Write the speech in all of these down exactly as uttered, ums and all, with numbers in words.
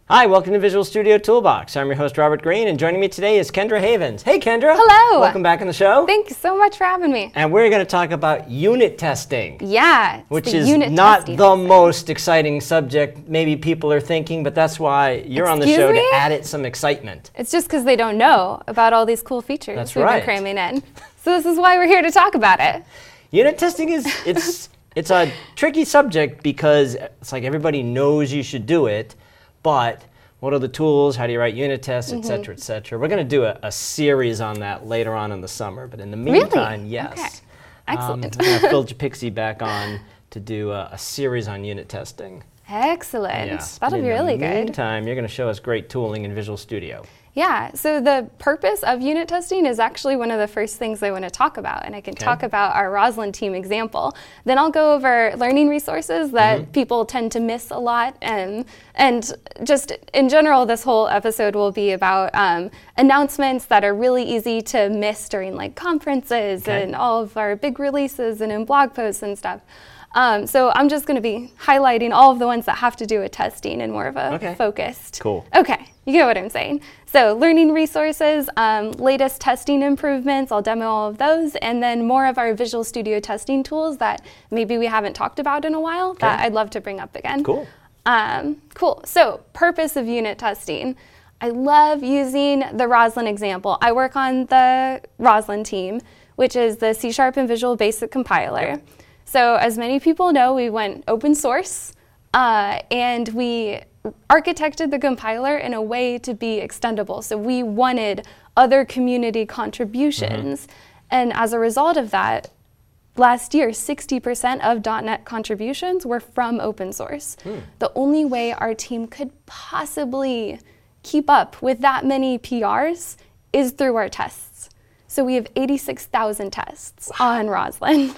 Hi, welcome to Visual Studio Toolbox. I'm your host, Robert Green, and joining me today is Kendra Havens. Hey, Kendra. Hello. Welcome back on the show. Thank you so much for having me. And we're going to talk about unit testing. Yeah, it's which the is unit not testing the episode. most exciting subject maybe people are thinking, but that's why you're on the Excuse show me? to add it some excitement. It's just because they don't know about all these cool features That's we've right. been cramming in. So this is why we're here to talk about it. Unit testing is it's it's a tricky subject because it's like everybody knows you should do it, but what are the tools? How do you write unit tests, et cetera, et cetera? We're going to do a, a series on that later on in the summer, but in the meantime, Really? yes. Okay. Excellent. Um, we're going to have Phil Japixi back on to do a, a series on unit testing. Excellent. Yeah. That'll But be really In the good. meantime, you're going to show us great tooling in Visual Studio. Yeah, so the purpose of unit testing is actually one of the first things I want to talk about, and I can Okay. talk about our Roslyn team example. Then I'll go over learning resources that Mm-hmm. people tend to miss a lot, and and just in general, this whole episode will be about um, announcements that are really easy to miss during like conferences Okay. and all of our big releases and in blog posts and stuff. Um, so I'm just going to be highlighting all of the ones that have to do with testing and more of a Okay. focused. Cool. Okay, you get what I'm saying. So learning resources, um, latest testing improvements, I'll demo all of those, and then more of our Visual Studio testing tools that maybe we haven't talked about in a while that Okay. I'd love to bring up again. Cool. Um, cool, so purpose of unit testing. I love using the Roslyn example. I work on the Roslyn team, which is the C Sharp and Visual Basic compiler. Yep. So as many people know, we went open source, uh, and we architected the compiler in a way to be extendable. So we wanted other community contributions. And as a result of that, last year, sixty percent of .NET contributions were from open source. The only way our team could possibly keep up with that many P Rs is through our tests. So we have eighty-six thousand tests on Roslyn.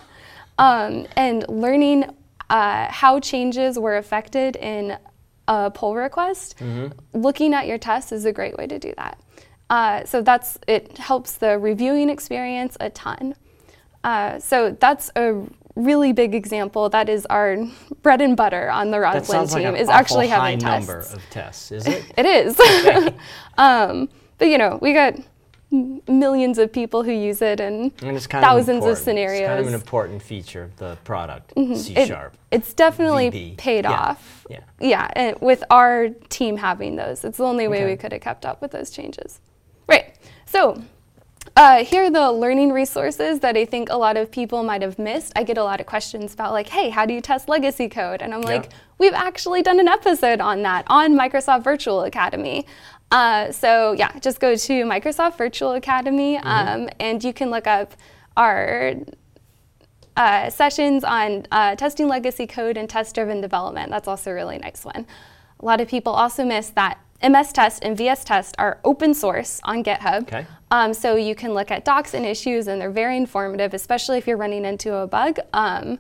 Um, and learning uh, how changes were affected in a pull request, looking at your tests is a great way to do that. Uh, so that's it helps the reviewing experience a ton. Uh, so that's a really big example. That is our bread and butter on the That Roslyn sounds like team an is awful actually high having number tests. of tests, is it? It is. um, but you know, we got m- millions of people who use it and And it's kind of thousands of important. scenarios. It's kind of an important feature of the product, C It- Sharp. It's definitely V B. paid Yeah. off. Yeah. Yeah, and with our team having those, it's the only way Okay. we could have kept up with those changes. Right. So uh, here are the learning resources that I think a lot of people might have missed. I get a lot of questions about like, hey, how do you test legacy code? And I'm Yeah. like, we've actually done an episode on that on Microsoft Virtual Academy. Uh, so yeah, just go to Microsoft Virtual Academy, um, and you can look up our Uh, sessions on uh, testing legacy code and test-driven development. That's also a really nice one. A lot of people also miss that M S Test and V S Test are open source on GitHub. Okay. Um, so you can look at docs and issues, and they're very informative, especially if you're running into a bug. Um,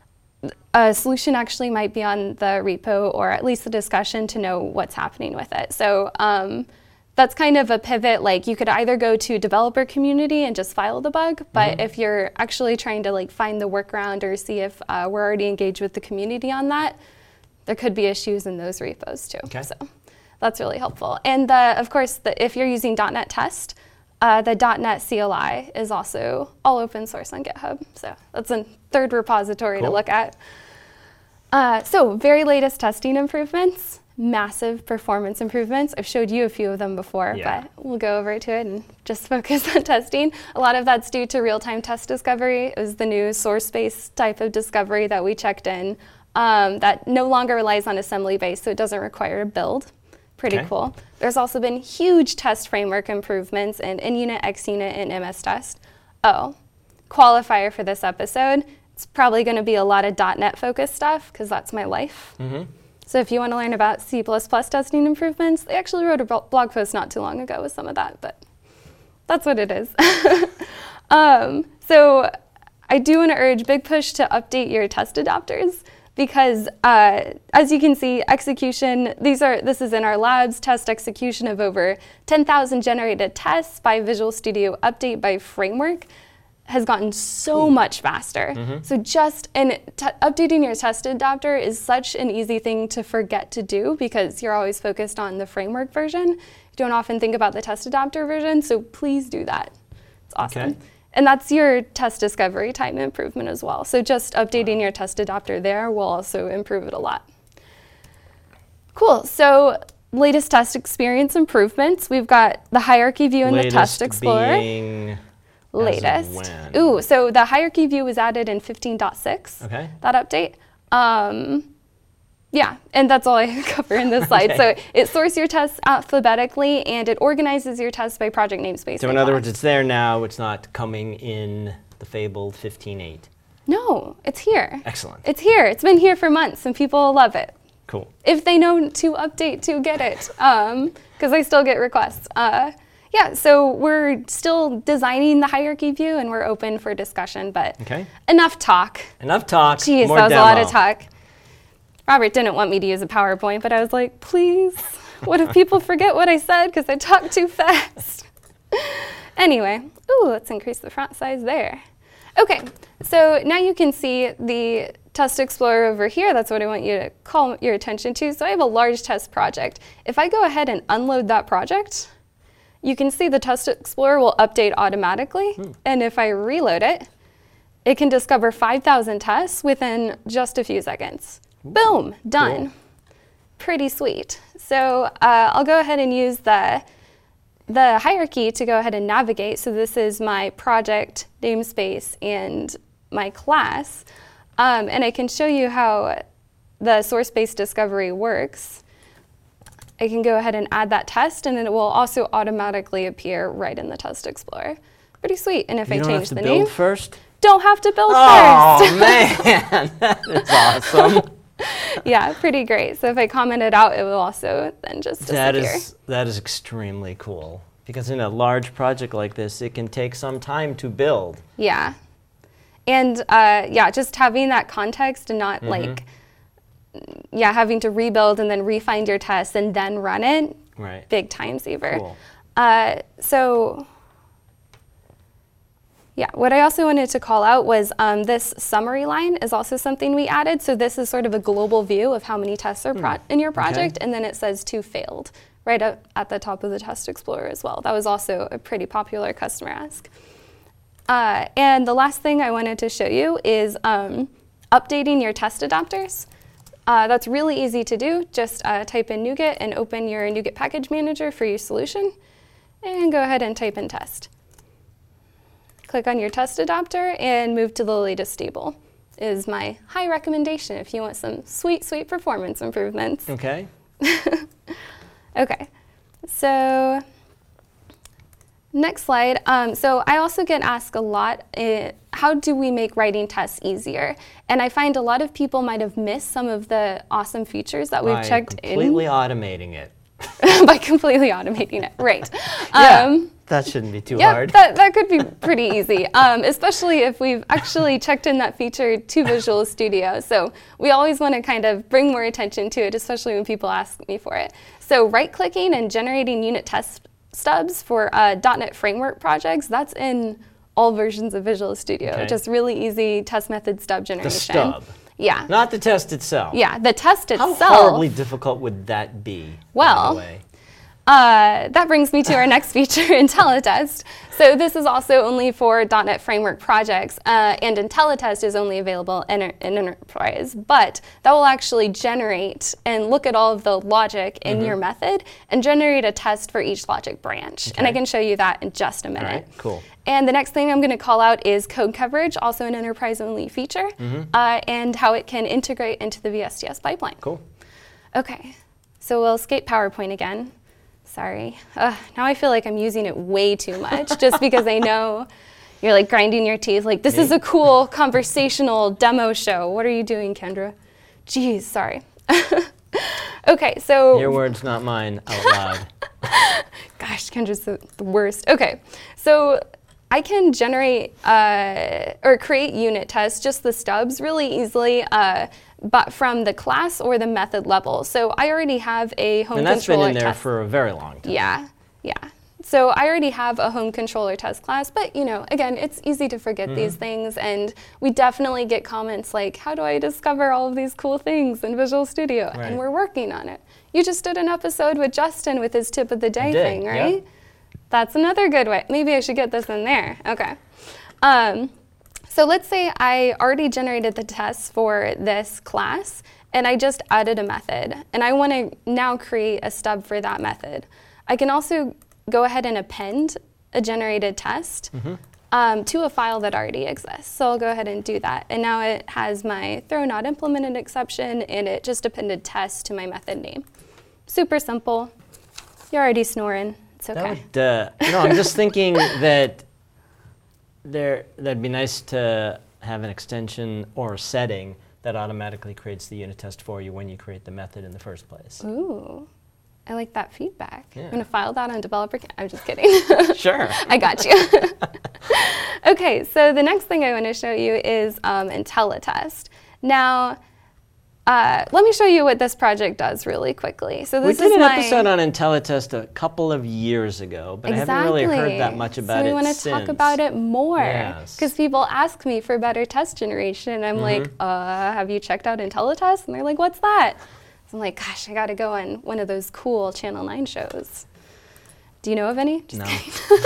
a solution actually might be on the repo or at least the discussion to know what's happening with it. So um, that's kind of a pivot. Like you could either go to developer community and just file the bug, but if you're actually trying to like find the workaround or see if uh, we're already engaged with the community on that, there could be issues in those repos too. Okay. So that's really helpful. And the, of course, the, if you're using .NET Test, uh, the .NET C L I is also all open source on GitHub. So that's a third repository to Cool. look at. Uh, so very latest testing improvements, massive performance improvements. I've showed you a few of them before, Yeah. but we'll go over to it and just focus on testing. A lot of that's due to real-time test discovery. It was the new source-based type of discovery that we checked in um, that no longer relies on assembly-based, so it doesn't require a build. Pretty Okay. cool. There's also been huge test framework improvements in InUnit, XUnit, and M S Test. Oh, qualifier for this episode. It's probably going to be a lot of .NET focused stuff because that's my life. Mm-hmm. So if you want to learn about C plus plus testing improvements, they actually wrote a blo- blog post not too long ago with some of that, but that's what it is. um, so I do want to urge big push to update your test adapters because uh, as you can see, execution, these are this is in our labs, test execution of over ten thousand generated tests by Visual Studio Update by Framework has gotten so much faster. Mm-hmm. So just, and t- updating your test adapter is such an easy thing to forget to do because you're always focused on the framework version. You don't often think about the test adapter version, so please do that. It's awesome. Okay. And that's your test discovery time improvement as well. So just updating your test adapter there will also improve it a lot. Cool, so latest test experience improvements. We've got the hierarchy view in Latest the Test Explorer. Being Latest. when? Ooh, so the hierarchy view was added in fifteen point six, Okay. that update. Um, yeah, and that's all I cover in this slide. Okay. So it sorts your tests alphabetically and it organizes your tests by project namespace. So and in other class. words, it's there now. It's not coming in the fabled fifteen point eight. No, it's here. Excellent. It's here. It's been here for months and people love it. Cool. If they know to update to get it, because I still get requests. Uh, yeah, so we're still designing the hierarchy view and we're open for discussion, but Okay. enough talk. Enough talk. Jeez, more that was demo. a lot of talk. Robert didn't want me to use a PowerPoint, but I was like, please, what if people forget what I said because I talked too fast? Anyway, ooh, let's increase the font size there. Okay, so now you can see the Test Explorer over here. That's what I want you to call your attention to. So I have a large test project. If I go ahead and unload that project, you can see the Test Explorer will update automatically. Hmm. And if I reload it, it can discover five thousand tests within just a few seconds. Ooh, boom, done. Cool. Pretty sweet. So uh, I'll go ahead and use the the hierarchy to go ahead and navigate. So this is my project namespace and my class. Um, and I can show you how the source-based discovery works. I can go ahead and add that test and it will also automatically appear right in the Test Explorer. Pretty sweet. And if you I don't change have to the build name, first? Don't have to build oh, first. Oh man, that is awesome. Yeah, pretty great. So if I comment it out, it will also then just disappear. That is, that is extremely cool. Because in a large project like this, it can take some time to build. Yeah. And uh, yeah, just having that context and not mm-hmm. like, yeah, having to rebuild and then refind your tests and then run it. Right. Big time saver. Cool. Uh, so yeah, what I also wanted to call out was um, this summary line is also something we added. So this is sort of a global view of how many tests are pro- in your project. Okay. And then it says two failed right up at the top of the Test Explorer as well. That was also a pretty popular customer ask. Uh, and the last thing I wanted to show you is um, updating your test adapters. Uh, that's really easy to do. Just uh, type in NuGet and open your NuGet package manager for your solution. And go ahead and type in test. Click on your test adapter and move to the latest stable. Is my high recommendation if you want some sweet, sweet performance improvements. Okay. Okay, so next slide. Um, so I also get asked a lot, uh, how do we make writing tests easier? And I find a lot of people might have missed some of the awesome features that we've By checked in. completely automating it. By completely automating it, right. Yeah, um, that shouldn't be too yeah, hard. That, that could be pretty easy, um, especially if we've actually checked in that feature to Visual Studio. So we always want to kind of bring more attention to it, especially when people ask me for it. So right-clicking and generating unit test stubs for uh, dot net Framework projects, that's in all versions of Visual Studio. Okay. Just really easy test method stub generation. The stub. Yeah. Not the test itself. Yeah, the test itself. How horribly difficult would that be? Well, by the way? Uh, that brings me to our next feature, IntelliTest. So this is also only for dot net Framework projects, uh, and IntelliTest is only available in, in Enterprise, but that will actually generate and look at all of the logic in mm-hmm. your method and generate a test for each logic branch. Okay. And I can show you that in just a minute. All right, cool. And the next thing I'm going to call out is code coverage, also an Enterprise-only feature, mm-hmm. uh, and how it can integrate into the V S T S pipeline. Cool. Okay, so we'll escape PowerPoint again. Sorry. Uh, now I feel like I'm using it way too much just because I know you're like grinding your teeth. Like, this Me? is a cool conversational demo show. What are you doing, Kendra? Jeez, sorry. Okay, so. Your words, not mine, out loud. Gosh, Kendra's the, the worst. Okay, so I can generate uh, or create unit tests, just the stubs, really easily. Uh, but from the class or the method level. So I already have a home controller test. And that's been in there test. for a very long time. Yeah, yeah. So I already have a home controller test class, but you know, again, it's easy to forget mm-hmm. these things, and we definitely get comments like, how do I discover all of these cool things in Visual Studio? Right. And we're working on it. You just did an episode with Justin with his tip of the day thing, right? Yeah. That's another good way. Maybe I should get this in there. Okay. Um, so let's say I already generated the tests for this class, and I just added a method, and I want to now create a stub for that method. I can also go ahead and append a generated test mm-hmm. um, to a file that already exists. So I'll go ahead and do that. And now it has my throw not implemented exception, and it just appended test to my method name. Super simple. You're already snoring. It's okay. That would, uh, no, I'm just thinking that there that'd be nice to have an extension or a setting that automatically creates the unit test for you when you create the method in the first place. Ooh. I like that feedback. Yeah. I'm going to file that on developer. I'm just kidding. Sure. I got you. Okay, so the next thing I want to show you is um, IntelliTest. Now, uh, let me show you what this project does really quickly. So this we did is an my episode on IntelliTest a couple of years ago, but exactly. I haven't really heard that much about it. So we want to since. talk about it more, because yes. people ask me for better test generation, and I'm mm-hmm. like, uh, have you checked out IntelliTest? And they're like, what's that? So I'm like, gosh, I got to go on one of those cool Channel nine shows. Do you know of any? Just no.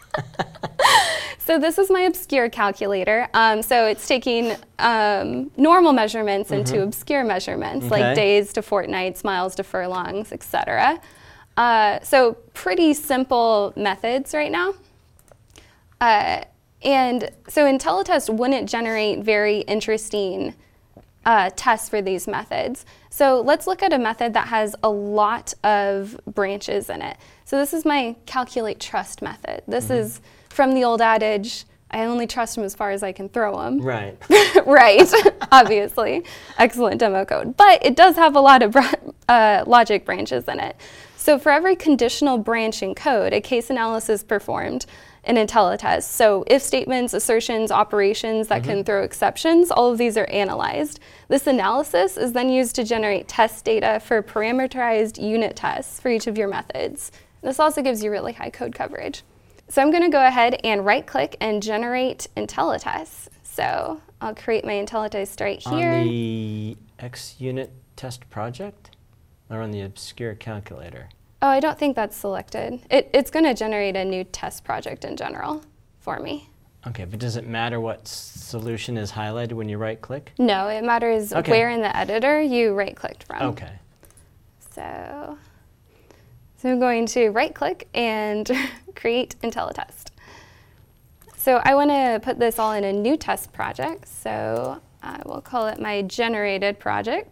So this is my obscure calculator. Um, so it's taking um, normal measurements mm-hmm. into obscure measurements, okay. like days to fortnights, miles to furlongs, et cetera. Uh, so pretty simple methods right now. Uh, and so IntelliTest wouldn't generate very interesting uh, tests for these methods. So let's look at a method that has a lot of branches in it. So this is my calculate trust method. This mm-hmm. is from the old adage, I only trust them as far as I can throw them. Right. Right, obviously. Excellent demo code. But it does have a lot of uh, logic branches in it. So for every conditional branch in code, a case analysis performed in IntelliTest. So if statements, assertions, operations that mm-hmm. can throw exceptions, all of these are analyzed. This analysis is then used to generate test data for parameterized unit tests for each of your methods. This also gives you really high code coverage. So I'm going to go ahead and right-click and generate IntelliTest. So I'll create my IntelliTest right here. On the X unit test project or on the obscure calculator? Oh, I don't think that's selected. It, it's going to generate a new test project in general for me. Okay, but does it matter what solution is highlighted when you right-click? No, it matters okay. where in the editor you right-clicked from. Okay. So, so I'm going to right-click and create IntelliTest. So I want to put this all in a new test project, so I will call it my generated project.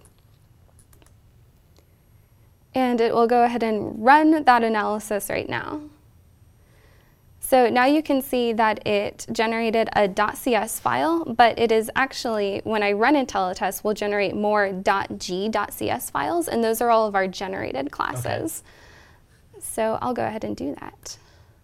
And it will go ahead and run that analysis right now. So now you can see that it generated a .cs file, but it is actually, when I run IntelliTest, will generate more .g.cs files, and those are all of our generated classes. Okay. So I'll go ahead and do that.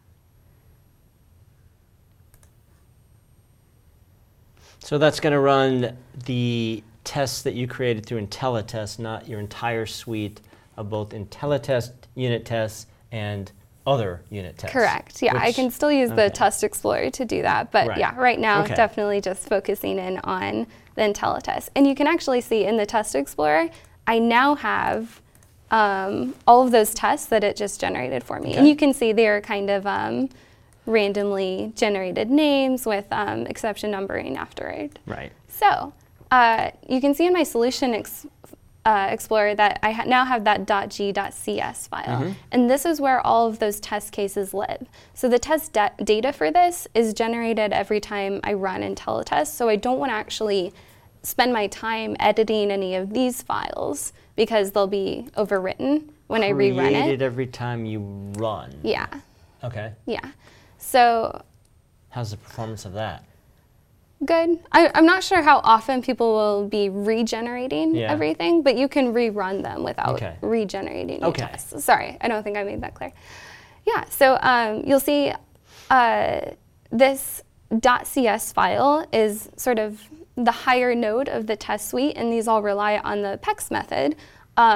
So that's going to run the tests that you created through IntelliTest, not your entire suite of both IntelliTest unit tests and other unit tests. Correct. Yeah, which, I can still use okay. the Test Explorer to do that. But right. yeah, right now, okay. definitely just focusing in on the IntelliTest. And you can actually see in the Test Explorer, I now have um, all of those tests that it just generated for me. Okay. And you can see they're kind of um, randomly generated names with um, exception numbering after it. Right. So uh, you can see in my solution ex uh, Explorer that I ha now have that .g.cs file. Mm-hmm. And this is where all of those test cases live. So the test data for this is generated every time I run IntelliTest. So I don't want to actually spend my time editing any of these files because they'll be overwritten when Created I rerun it. Created every time you run. Yeah. Okay. Yeah. So how's the performance of that? Good. I, I'm not sure how often people will be regenerating yeah. everything, but you can rerun them without okay. regenerating new okay. tests. Sorry, I don't think I made that clear. Yeah, so um, you'll see uh, this .cs file is sort of the higher node of the test suite, and these all rely on the P E X method. Um,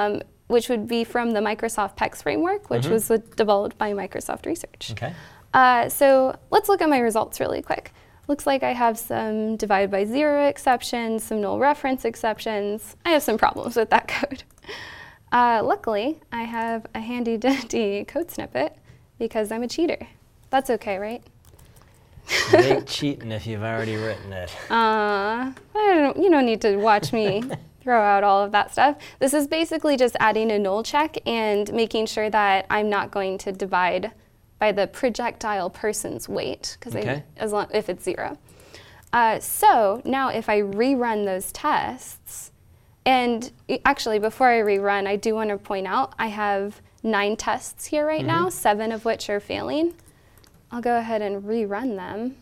which would be from the Microsoft PEX framework, which mm-hmm. was uh, developed by Microsoft Research. Okay. Uh, so let's look at my results really quick. Looks like I have some divide by zero exceptions, some null reference exceptions. I have some problems with that code. Uh, luckily, I have a handy dandy code snippet because I'm a cheater. That's okay, right? You ain't cheating if you've already written it. Uh, I don't, you don't need to watch me throw out all of that stuff. This is basically just adding a null check and making sure that I'm not going to divide by the projectile person's weight, because okay. as long if it's zero. Uh, so now if I rerun those tests, and actually before I rerun, I do want to point out I have nine tests here right mm-hmm. now, seven of which are failing. I'll go ahead and rerun them.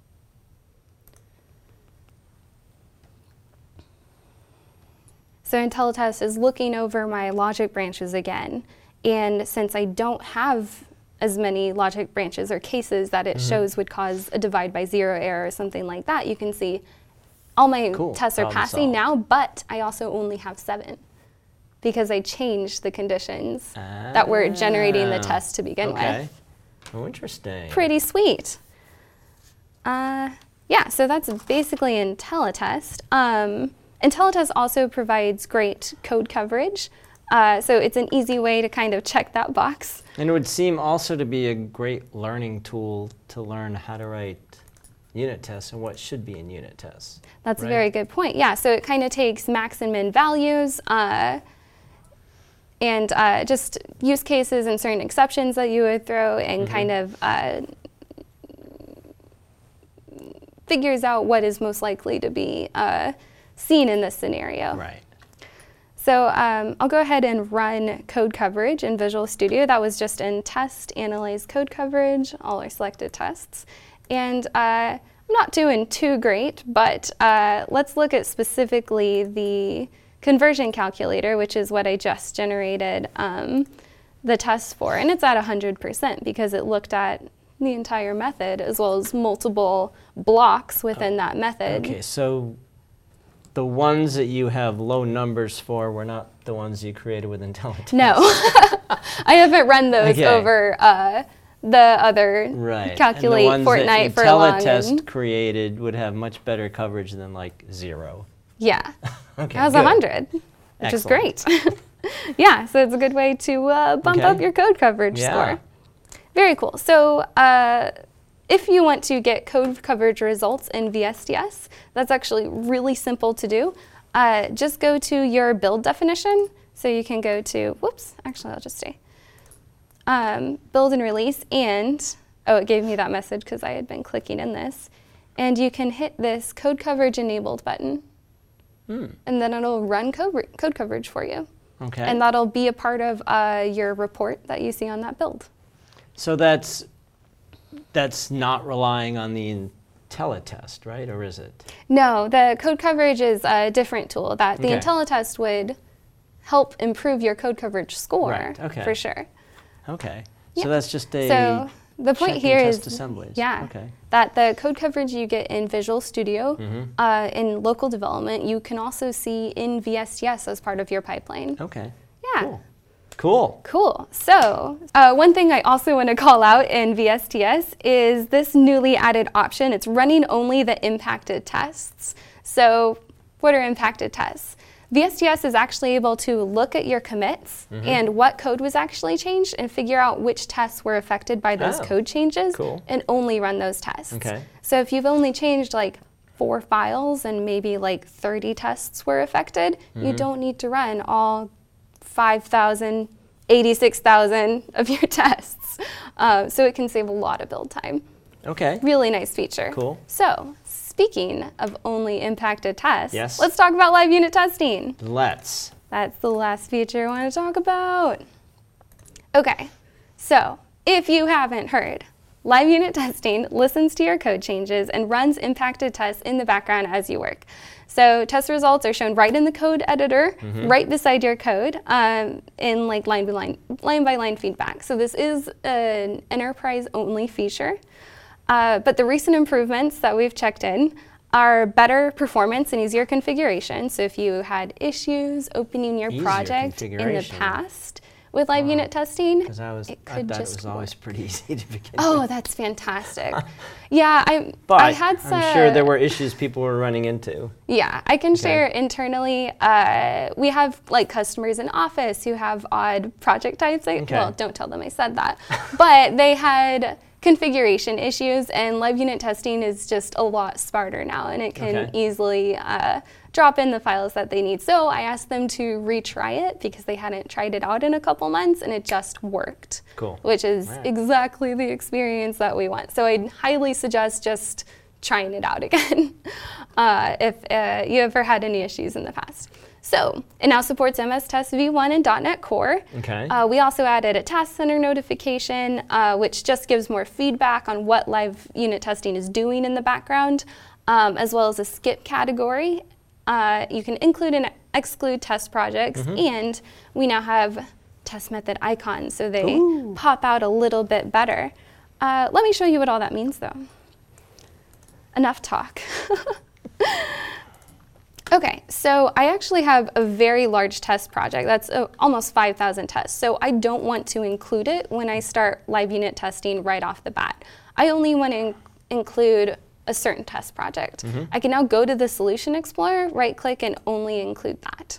So IntelliTest is looking over my logic branches again, and since I don't have as many logic branches or cases that it mm-hmm. shows would cause a divide by zero error or something like that, you can see all my cool. tests are Problem passing solved. now, but I also only have seven because I changed the conditions ah. that were generating the test to begin okay. with. Oh, interesting. Pretty sweet. Uh, yeah, so that's basically IntelliTest. Um, IntelliTest also provides great code coverage. Uh, so it's an easy way to kind of check that box. And it would seem also to be a great learning tool to learn how to write unit tests and what should be in unit tests. That's right? a very good point. Yeah, so it kind of takes max and min values uh, and uh, just use cases and certain exceptions that you would throw and mm-hmm. kind of uh, figures out what is most likely to be uh, seen in this scenario. Right. So um, I'll go ahead and run code coverage in Visual Studio. That was just in test, analyze code coverage, all our selected tests. And uh, I'm not doing too great, but uh, let's look at specifically the conversion calculator, which is what I just generated um, the test for. And it's at one hundred percent because it looked at the entire method as well as multiple blocks within oh, that method. Okay, so the ones that you have low numbers for were not the ones you created with IntelliTest. No, I haven't run those okay. over uh, the other right. calculate and the ones Fortnite that for long. IntelliTest created would have much better coverage than like zero. Yeah, okay, that was good. one hundred, which Excellent. is great. Yeah, so it's a good way to uh, bump okay. up your code coverage yeah. score. Very cool. So uh, if you want to get code coverage results in V S T S, that's actually really simple to do. Uh, just go to your build definition. So you can go to, whoops, actually I'll just stay. Um, build and release, and, oh, it gave me that message because I had been clicking in this. And you can hit this code coverage enabled button. Mm. And then it'll run code, code coverage for you. Okay. And that'll be a part of uh, your report that you see on that build. So that's that's not relying on the IntelliTest, right? Or is it? No, the code coverage is a different tool that the okay. IntelliTest would help improve your code coverage score right. okay. for sure. Okay. Yeah. So that's just a so the point here is test assemblies. Yeah, okay. that the code coverage you get in Visual Studio mm-hmm. uh, in local development, you can also see in V S T S as part of your pipeline. Okay. Yeah. Cool. Cool. Cool. So uh, one thing I also want to call out in V S T S is this newly added option. It's running only the impacted tests. So what are impacted tests? V S T S is actually able to look at your commits mm-hmm. and what code was actually changed and figure out which tests were affected by those oh, code changes cool. and only run those tests. Okay. So if you've only changed like four files and maybe like thirty tests were affected, mm-hmm. you don't need to run all five thousand, eighty-six thousand of your tests. Uh, so it can save a lot of build time. Okay. Really nice feature. Cool. So speaking of only impacted tests, yes. let's talk about live unit testing. Let's. That's the last feature I want to talk about. Okay, so if you haven't heard, live unit testing listens to your code changes and runs impacted tests in the background as you work. So test results are shown right in the code editor, mm-hmm. right beside your code, um, in like line by line, line by line feedback. So this is an enterprise only feature. Uh, but the recent improvements that we've checked in are better performance and easier configuration. So if you had issues opening your Easier project in the configuration. past with live Wow. unit testing, Because I was, it I could thought it just was always work. pretty easy to begin Oh, with. that's fantastic. Yeah, I, But I had some. I'm sure there were issues people were running into. Yeah, I can share internally. Uh, we have like customers in office who have odd project types. I, Okay. Well, don't tell them I said that. But they had configuration issues, and live unit testing is just a lot smarter now, and it can Okay. easily uh, drop in the files that they need. So I asked them to retry it because they hadn't tried it out in a couple months, and it just worked. Cool. Which is Right. exactly the experience that we want. So I'd highly suggest just trying it out again uh, if uh, you ever had any issues in the past. So it now supports M S Test V one and .NET Core. Okay. Uh, we also added a task center notification, uh, which just gives more feedback on what live unit testing is doing in the background, um, as well as a skip category. Uh, you can include and exclude test projects, and we now have test method icons, so they Ooh. pop out a little bit better. Uh, let me show you what all that means, though. Enough talk. Okay, so I actually have a very large test project. That's uh, almost five thousand tests. So I don't want to include it when I start live unit testing right off the bat. I only want to in- include a certain test project. Mm-hmm. I can now go to the Solution Explorer, right click, and only include that.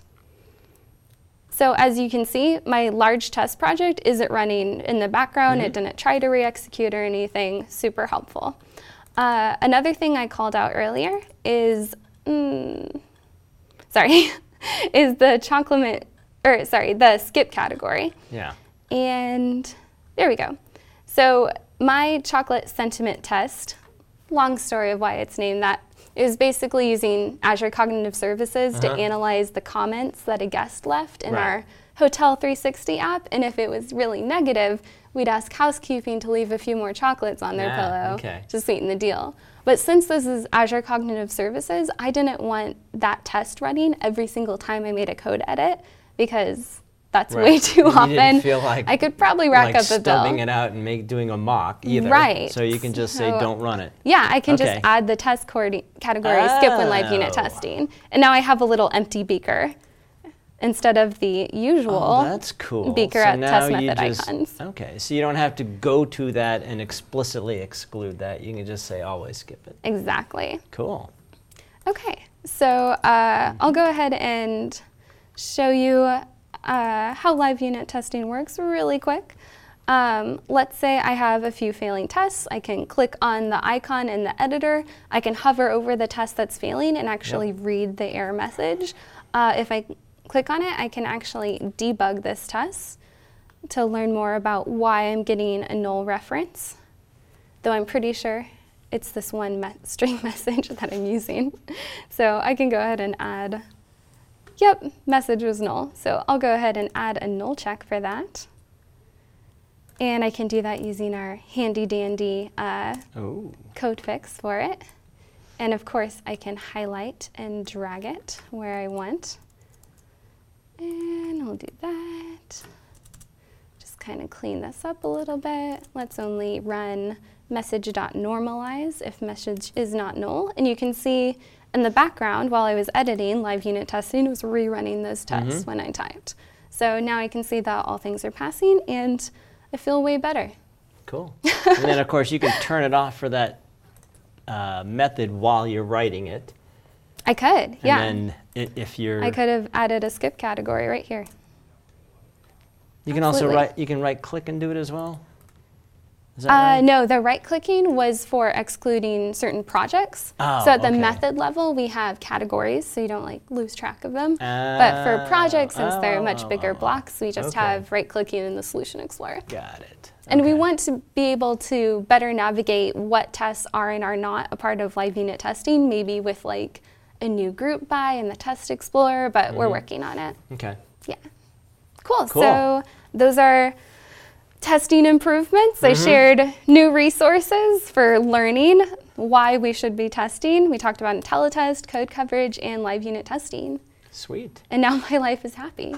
So as you can see, my large test project isn't running in the background. Mm-hmm. It didn't try to re-execute or anything. Super helpful. Uh, another thing I called out earlier is, mm, sorry, is the chocolate, or sorry, the skip category. Yeah. And there we go. So my chocolate sentiment test, long story of why it's named that, is basically using Azure Cognitive Services to Uh-huh. analyze the comments that a guest left in Right. our Hotel three sixty app. And if it was really negative, we'd ask housekeeping to leave a few more chocolates on their Ah, pillow okay. to sweeten the deal. But since this is Azure Cognitive Services, I didn't want that test running every single time I made a code edit, because that's Right. way too You often. didn't feel like I could probably rack like up a bill. stubbing it out and make doing a mock either. Right. So you can just say So- don't run it. Yeah, I can Okay. just add the test cord- category skip when live unit Oh. testing. And now I have a little empty beaker instead of the usual Oh, that's cool. beaker so at now test you method just, icons. Okay, so you don't have to go to that and explicitly exclude that. You can just say always skip it. Exactly. Cool. Okay, so uh, I'll go ahead and show you uh, how live unit testing works really quick. Um, let's say I have a few failing tests. I can click on the icon in the editor. I can hover over the test that's failing and actually Yep. read the error message. Uh, if I click on it, I can actually debug this test to learn more about why I'm getting a null reference, though I'm pretty sure it's this one me- string message that I'm using. So I can go ahead and add, yep, message was null. So I'll go ahead and add a null check for that. And I can do that using our handy dandy uh, Oh. code fix for it. And of course, I can highlight and drag it where I want. And I'll do that. Just kind of clean this up a little bit. Let's only run message.normalize if message is not null. And you can see in the background, while I was editing, live unit testing was rerunning those tests Mhm. when I typed. So now I can see that all things are passing, and I feel way better. Cool. And then, of course, you can turn it off for that uh, method while you're writing it. I could, And yeah. then i- if you're, I could have added a skip category right here. you can also absolutely. right, you can right click and do it as well. Is that Uh, right? no, the right clicking was for excluding certain projects. Oh, so at the okay. method level, we have categories, so you don't like lose track of them. but for projects, since they're much bigger Oh, blocks, we just okay. have right clicking in the Solution Explorer. Got it. And we Okay. want to be able to better navigate what tests are and are not a part of live unit testing, maybe with like a new group by in the Test Explorer, but we're Mhm. working on it. Okay. Yeah. Cool. Cool. So those are testing improvements. I Mhm. shared new resources for learning why we should be testing. We talked about IntelliTest, code coverage, and live unit testing. Sweet. And now my life is happy.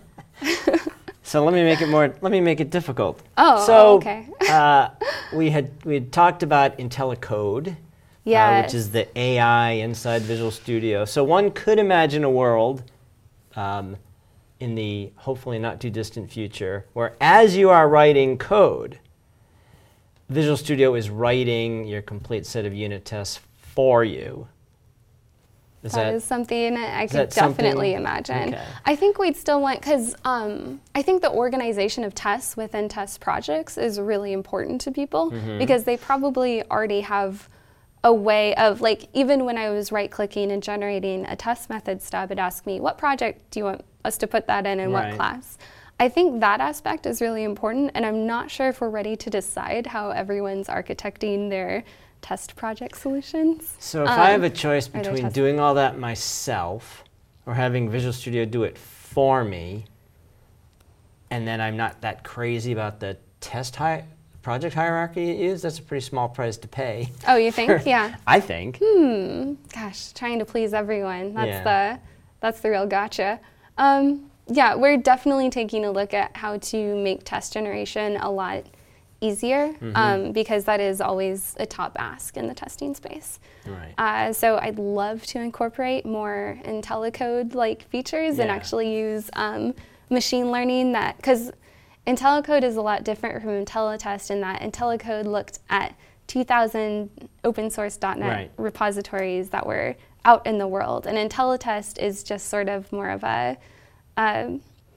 So let me make it more. Let me make it difficult. Oh, so, okay. uh, we had we had talked about IntelliCode, Yes. uh, which is the A I inside Visual Studio. So one could imagine a world um, in the hopefully not too distant future where as you are writing code, Visual Studio is writing your complete set of unit tests for you. Is that, that is something I could that definitely something? imagine. Okay. I think we'd still want, because um, I think the organization of tests within test projects is really important to people Mm-hmm. because they probably already have a way of, like, even when I was right-clicking and generating a test method stub, it asked me, what project do you want us to put that in and Right. what class? I think that aspect is really important, and I'm not sure if we're ready to decide how everyone's architecting their test project solutions. So if Um, I have a choice there between tests? doing all that myself or having Visual Studio do it for me, and then I'm not that crazy about the test hi- project hierarchy it is, that's a pretty small price to pay. Oh, you think? Yeah. I think. Hmm. Gosh, trying to please everyone. That's Yeah. the that's the real gotcha. Um, yeah, we're definitely taking a look at how to make test generation a lot easier Mm-hmm. um, because that is always a top ask in the testing space. Right. Uh, so I'd love to incorporate more IntelliCode-like features and Yeah. actually use um, machine learning that, because IntelliCode is a lot different from IntelliTest in that IntelliCode looked at two thousand open source dot net Right. repositories that were out in the world, and IntelliTest is just sort of more of a um,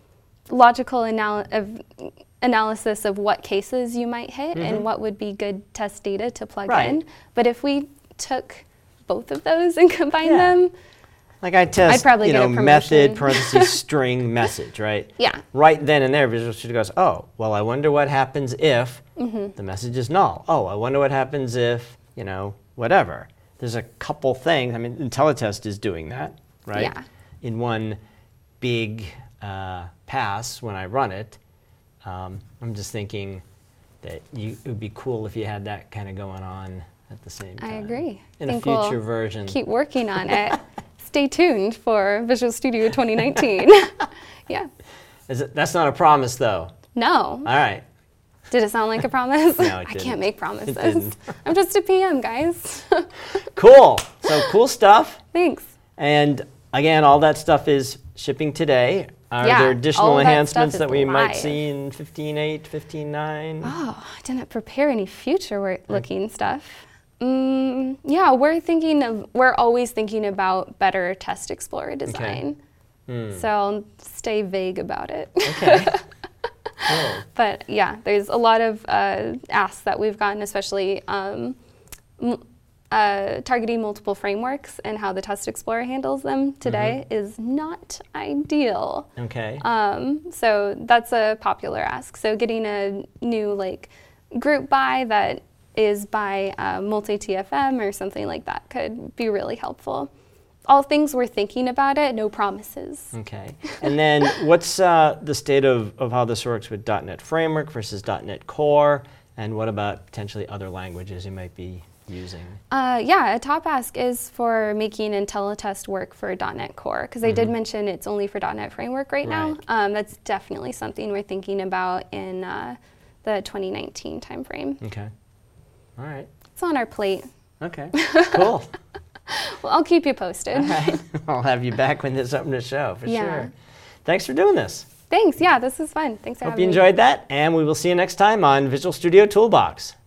logical anal- of analysis of what cases you might hit and what would be good test data to plug Right. in. But if we took both of those and combined Yeah. them, Like I test, I'd probably you get know, a promotion. method, parentheses, string, message, right? yeah, Right then and there, Visual Studio goes, oh, well, I wonder what happens if Mm-hmm. the message is null. Oh, I wonder what happens if, you know, whatever. There's a couple things. I mean, IntelliTest is doing that, right? Yeah. In one big uh, pass when I run it. Um, I'm just thinking that you, it would be cool if you had that kind of going on at the same time. I agree. In Think a we'll future version. keep working on it. Stay tuned for Visual Studio twenty nineteen. Yeah. Is it, that's not a promise, though. No. All right. Did it sound like a promise? No, it I didn't. can't make promises. didn't. I'm just a P M, guys. Cool. So cool stuff. Thanks. And again, all that stuff is shipping today. Are Yeah, there all additional of that enhancements stuff that is we might live. see in fifteen eight, fifteen nine? Oh, I didn't prepare any future-looking stuff. Mm, yeah, we're thinking of, we're always thinking about better Test Explorer design. So I'll stay vague about it. Okay. Cool. But yeah, there's a lot of uh, asks that we've gotten, especially um, m- uh, targeting multiple frameworks and how the Test Explorer handles them today is not ideal. Okay. Um, so that's a popular ask. So getting a new like group by that is by uh, multi-T F M or something like that could be really helpful. All things we're thinking about it, no promises. Okay. And then what's uh, the state of, of how this works with .dot net Framework versus .dot net Core? And what about potentially other languages you might be using? Uh, yeah, a top ask is for making IntelliTest work for .dot net Core, because I did mention it's only for .dot net Framework right, now. Right. Um, that's definitely something we're thinking about in uh, the twenty nineteen timeframe. Okay. All right. It's on our plate. Okay. Cool. Well, I'll keep you posted. All right. I'll have you back when there's something to show, for Yeah. sure. Thanks for doing this. Thanks. Yeah, this is fun. Thanks for Hope having you me. enjoyed that, and we will see you next time on Visual Studio Toolbox.